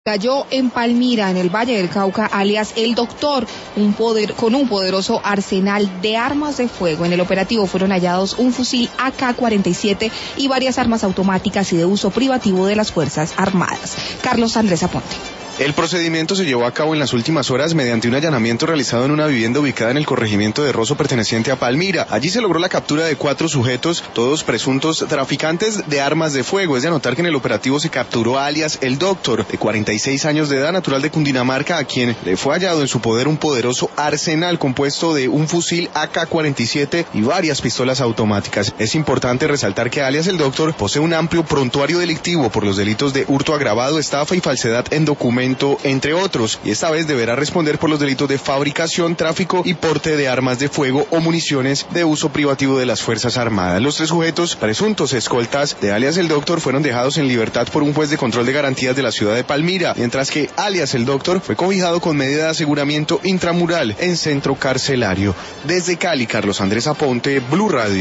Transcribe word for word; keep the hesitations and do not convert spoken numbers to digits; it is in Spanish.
Cayó en Palmira, en el Valle del Cauca, alias El Doctor, un poder, con un poderoso arsenal de armas de fuego. En el operativo fueron hallados un fusil A K cuarenta y siete y varias armas automáticas y de uso privativo de las Fuerzas Armadas. Carlos Andrés Aponte. El procedimiento se llevó a cabo en las últimas horas mediante un allanamiento realizado en una vivienda ubicada en el corregimiento de Rosso perteneciente a Palmira. Allí se logró la captura de cuatro sujetos, todos presuntos traficantes de armas de fuego. Es de anotar que en el operativo se capturó a alias El Doctor, de cuarenta y seis años de edad, natural de Cundinamarca, a quien le fue hallado en su poder un poderoso arsenal compuesto de un fusil A K cuarenta y siete y varias pistolas automáticas. Es importante resaltar que alias El Doctor posee un amplio prontuario delictivo por los delitos de hurto agravado, estafa y falsedad en documentos, entre otros, y esta vez deberá responder por los delitos de fabricación, tráfico y porte de armas de fuego o municiones de uso privativo de las Fuerzas Armadas. Los tres sujetos, presuntos escoltas de alias El Doctor, fueron dejados en libertad por un juez de control de garantías de la ciudad de Palmira, mientras que alias El Doctor fue cobijado con medida de aseguramiento intramural en centro carcelario. Desde Cali, Carlos Andrés Aponte, Blue Radio.